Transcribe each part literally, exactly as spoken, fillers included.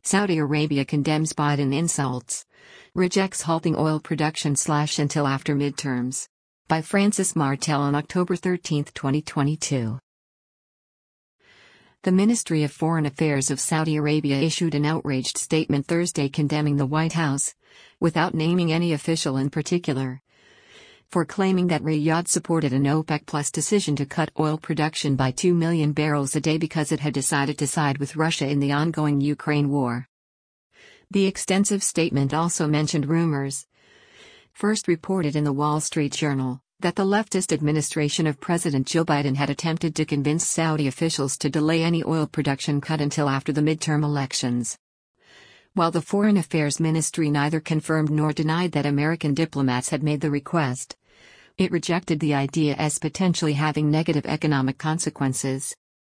Saudi Arabia condemns Biden insults. Rejects halting oil production slash until after midterms. By Francis Martel on October thirteenth, twenty twenty-two. The Ministry of Foreign Affairs of Saudi Arabia issued an outraged statement Thursday condemning the White House, without naming any official in particular, for claiming that Riyadh supported an OPEC Plus decision to cut oil production by two million barrels a day because it had decided to side with Russia in the ongoing Ukraine war. The extensive statement also mentioned rumors, first reported in the Wall Street Journal, that the leftist administration of President Joe Biden had attempted to convince Saudi officials to delay any oil production cut until after the midterm elections. While the Foreign Affairs Ministry neither confirmed nor denied that American diplomats had made the request, it rejected the idea as potentially having negative economic consequences.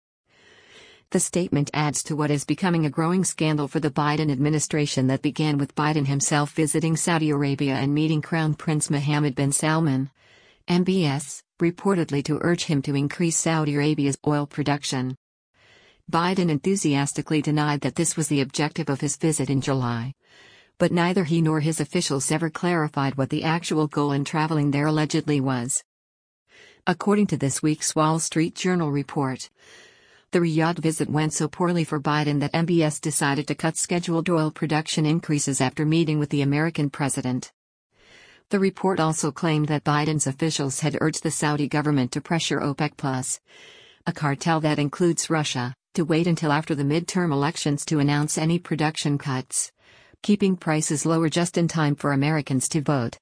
The statement adds to what is becoming a growing scandal for the Biden administration that began with Biden himself visiting Saudi Arabia and meeting Crown Prince Mohammed bin Salman, M B S, reportedly to urge him to increase Saudi Arabia's oil production. Biden enthusiastically denied that this was the objective of his visit in July. But neither he nor his officials ever clarified what the actual goal in traveling there allegedly was. According to this week's Wall Street Journal report, the Riyadh visit went so poorly for Biden that M B S decided to cut scheduled oil production increases after meeting with the American president. The report also claimed that Biden's officials had urged the Saudi government to pressure OPEC Plus, a cartel that includes Russia, to wait until after the midterm elections to announce any production cuts, keeping prices lower just in time for Americans to vote.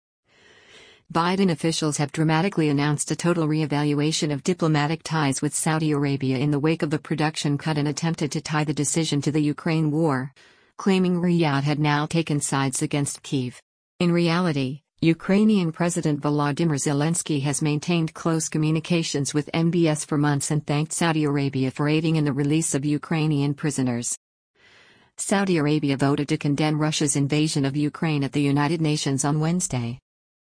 Biden officials have dramatically announced a total reevaluation of diplomatic ties with Saudi Arabia in the wake of the production cut and attempted to tie the decision to the Ukraine war, claiming Riyadh had now taken sides against Kyiv. In reality, Ukrainian President Volodymyr Zelensky has maintained close communications with M B S for months and thanked Saudi Arabia for aiding in the release of Ukrainian prisoners. Saudi Arabia voted to condemn Russia's invasion of Ukraine at the United Nations on Wednesday.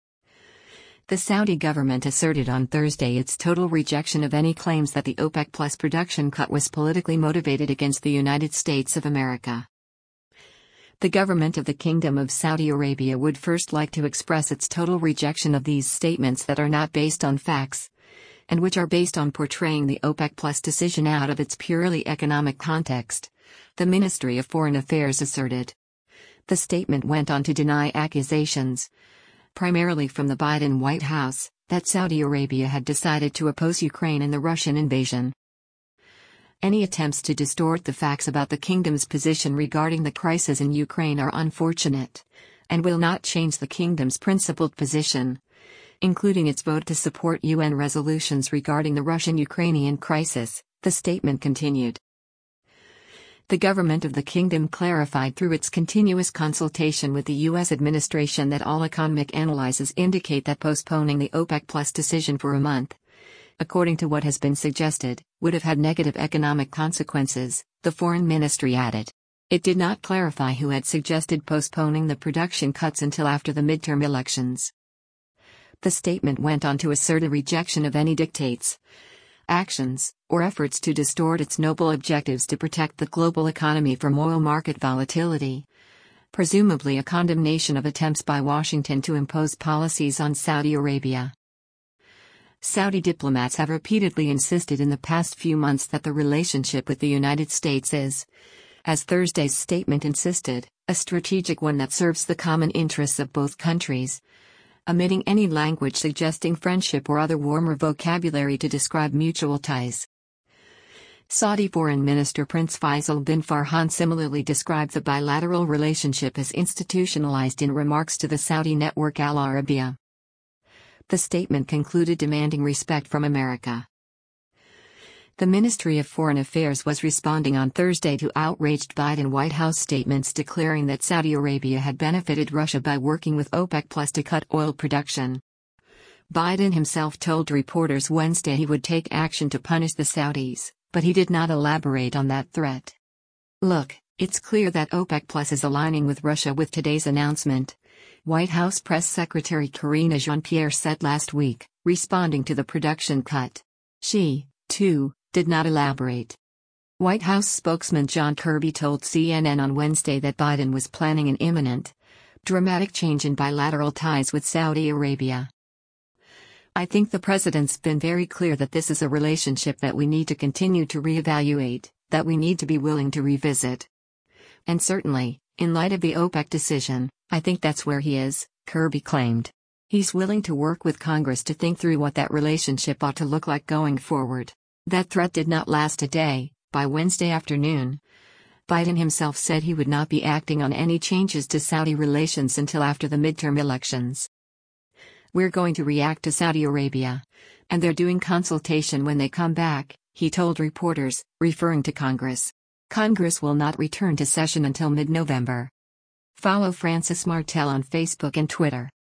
The Saudi government asserted on Thursday its total rejection of any claims that the OPEC Plus production cut was politically motivated against the United States of America. The government of the Kingdom of Saudi Arabia would first like to express its total rejection of these statements that are not based on facts, and which are based on portraying the OPEC Plus decision out of its purely economic context, the Ministry of Foreign Affairs asserted. The statement went on to deny accusations, primarily from the Biden White House, that Saudi Arabia had decided to oppose Ukraine in the Russian invasion. Any attempts to distort the facts about the kingdom's position regarding the crisis in Ukraine are unfortunate, and will not change the kingdom's principled position, including its vote to support U N resolutions regarding the Russian-Ukrainian crisis, the statement continued. The government of the kingdom clarified through its continuous consultation with the U S administration that all economic analyses indicate that postponing the OPEC Plus decision for a month, according to what has been suggested, would have had negative economic consequences, the foreign ministry added. It did not clarify who had suggested postponing the production cuts until after the midterm elections. The statement went on to assert a rejection of any dictates, actions, or efforts to distort its noble objectives to protect the global economy from oil market volatility, presumably a condemnation of attempts by Washington to impose policies on Saudi Arabia. Saudi diplomats have repeatedly insisted in the past few months that the relationship with the United States is, as Thursday's statement insisted, a strategic one that serves the common interests of both countries, omitting any language suggesting friendship or other warmer vocabulary to describe mutual ties. Saudi Foreign Minister Prince Faisal bin Farhan similarly described the bilateral relationship as institutionalized in remarks to the Saudi network Al Arabiya. The statement concluded demanding respect from America. The Ministry of Foreign Affairs was responding on Thursday to outraged Biden White House statements declaring that Saudi Arabia had benefited Russia by working with OPEC Plus to cut oil production. Biden himself told reporters Wednesday he would take action to punish the Saudis, but he did not elaborate on that threat. "Look, it's clear that OPEC Plus is aligning with Russia with today's announcement," White House Press Secretary Karine Jean-Pierre said last week, responding to the production cut. She, too, did not elaborate. White House spokesman John Kirby told C N N on Wednesday that Biden was planning an imminent, dramatic change in bilateral ties with Saudi Arabia. "I think the president's been very clear that this is a relationship that we need to continue to reevaluate, that we need to be willing to revisit. And certainly, in light of the OPEC decision, I think that's where he is," Kirby claimed. He's willing to work with Congress to think through what that relationship ought to look like going forward. That threat did not last a day. By Wednesday afternoon, Biden himself said he would not be acting on any changes to Saudi relations until after the midterm elections. "We're going to react to Saudi Arabia, and they're doing consultation when they come back," he told reporters, referring to Congress. Congress will not return to session until mid-November. Follow Francis Martel on Facebook and Twitter.